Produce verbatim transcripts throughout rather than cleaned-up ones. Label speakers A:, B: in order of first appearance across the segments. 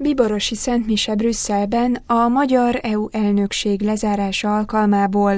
A: bíborosi Szent Mise Brüsszelben a magyar é u elnökség lezárása alkalmából.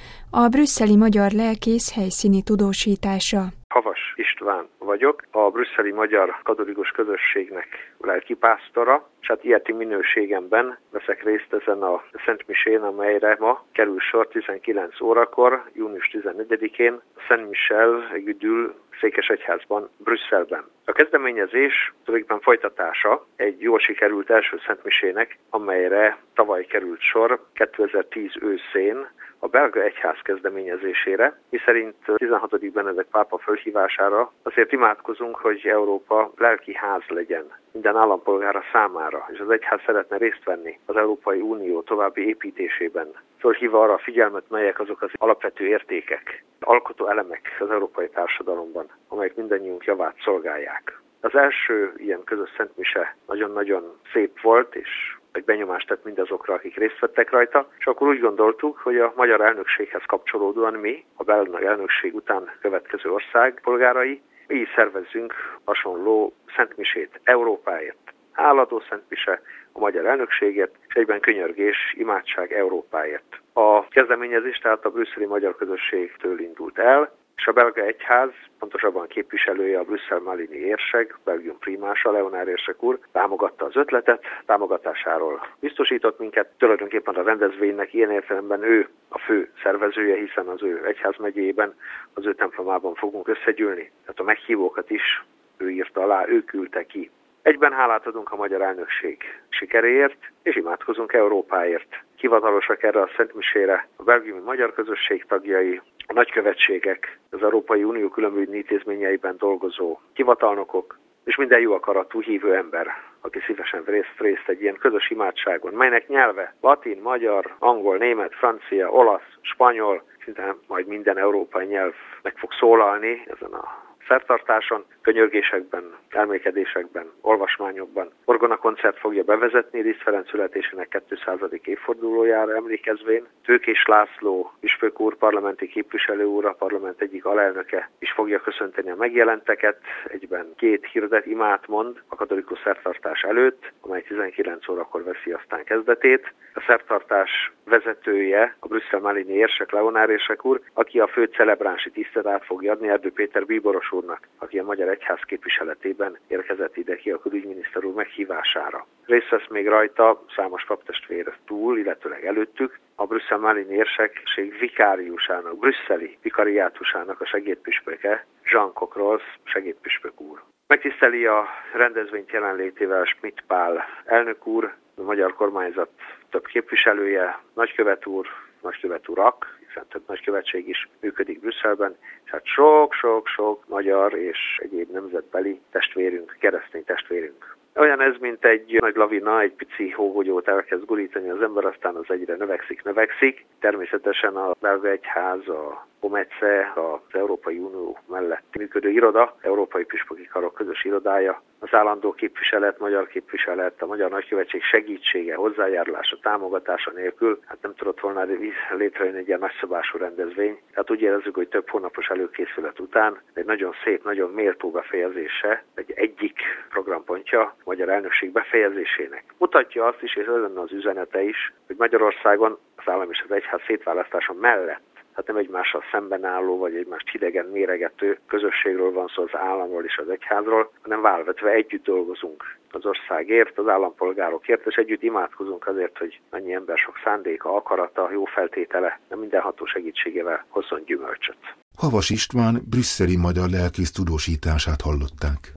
A: A brüsszeli magyar lelkész helyszíni tudósítása.
B: Havas István vagyok, a brüsszeli magyar katolikus közösségnek lelkipásztora, és hát ilyeti minőségemben veszek részt ezen a Szent Misén, amelyre ma kerül sor tizenkilenc órakor, június tizennegyedikén, Szent Michel Güdül székesegyházban, Brüsszelben. A kezdeményezés tulajdonképpen folytatása egy jól sikerült első Szent Misének, amelyre tavaly került sor kétezer-tíz őszén, a belga egyház kezdeményezésére, miszerint tizenhatodik Benedek pápa fölhívására azért imádkozunk, hogy Európa lelki ház legyen minden állampolgára számára, és az egyház szeretne részt venni az Európai Unió további építésében, fölhívva arra a figyelmet, melyek azok az alapvető értékek, alkotó elemek az európai társadalomban, amelyek mindannyiunk javát szolgálják. Az első ilyen közös Szent Mise nagyon-nagyon szép volt, és egy benyomást tett mindazokra, akik részt vettek rajta, és akkor úgy gondoltuk, hogy a magyar elnökséghez kapcsolódóan mi, a belga elnökség után következő ország polgárai, mi is szervezzünk hasonló Szent Misét Európáért. Háladó Szent Mise a magyar elnökségért, és egyben könyörgés, imádság Európáért. A kezdeményezés tehát a brüsszeli magyar közösségtől indult el, és a belga egyház, pontosabban képviselője a Brüsszel Malini érsek, Belgium primása, Leonár érsek úr, támogatta az ötletet, támogatásáról biztosított minket. Tulajdonképpen a rendezvénynek ilyen értelemben ő a fő szervezője, hiszen az ő egyházmegyében, az ő templomában fogunk összegyűlni. Tehát a meghívókat is ő írta alá, ő küldte ki. Egyben hálát adunk a magyar elnökség sikeréért, és imádkozunk Európáért. Hivatalosak erre a Szent Misére a belgiumi magyar közösség tagjai, a nagykövetségek, az Európai Unió különböző intézményeiben dolgozó hivatalnokok, és minden jó akaratú hívő ember, aki szívesen részt részt egy ilyen közös imádságon, melynek nyelve latin, magyar, angol, német, francia, olasz, spanyol, szinte majd minden európai nyelv meg fog szólalni ezen a szertartáson, könyörgésekben, elmélkedésekben, olvasmányokban. Orgonakoncert fogja bevezetni Liszt Ferenc születésének kétszázadik évfordulójára emlékezvén. Tőkés László püspök úr, parlamenti képviselő úr, a parlament egyik alelnöke is fogja köszönteni a megjelenteket. Egyben két hirdet imát mond a katolikus szertartás előtt, amely tizenkilenc órakor veszi aztán kezdetét. A szertartás vezetője, a Brüsszel Malini érsek, Leonár érsek úr, aki a fő celebránsi tisztet át fogja adni Erdő Péter bíboros úrnak, aki a magyar egyház képviseletében érkezett ide ki a külügyminiszter úr meghívására. Részt vesz még rajta számos paptestvér túl, illetőleg előttük, a Brüsszel Malini érsekség vikáriusának, brüsszeli vikariátusának a segédpüspöke, Jean Cockrols segédpüspök úr. Megtiszteli a rendezvényt jelenlétével Schmidt Pál elnök úr, a magyar kormányzat több képviselője, nagykövet úr, nagykövet urak, hiszen több nagykövetség is működik Brüsszelben, és hát sok-sok-sok magyar és egyéb nemzetbeli testvérünk, keresztény testvérünk. Olyan ez, mint egy nagy lavina, egy pici hóbogyót elkezd gurítani az ember, aztán az egyre növekszik, növekszik. Természetesen a belga egyház, a Pomece, az Európai Unió mellett működő iroda, Európai Püspöki Karok közös irodája, az állandó képviselet, magyar képviselet, a magyar nagykövetség segítsége, hozzájárulása, támogatása nélkül, hát nem tudott volna létrejönni egy ilyen nagyszabású rendezvény. Tehát úgy érezzük, hogy több hónapos előkészület után egy nagyon szép, nagyon méltó befejezése, egy egyik programpontja a magyar elnökség befejezésének. Mutatja azt is, és ez lenne az üzenete is, hogy Magyarországon az állam és az egyház szétválasztása mellett, hát nem egymással szemben álló, vagy egymást hidegen méregető közösségről van szó, az államról és az egyházról, hanem válvetve együtt dolgozunk az országért, az állampolgárokért, és együtt imádkozunk azért, hogy annyi ember sok szándéka, akarata, jó feltétele, de mindenható segítségével hozzon gyümölcsöt.
C: Havas István brüsszeli magyar lelkész tudósítását hallották.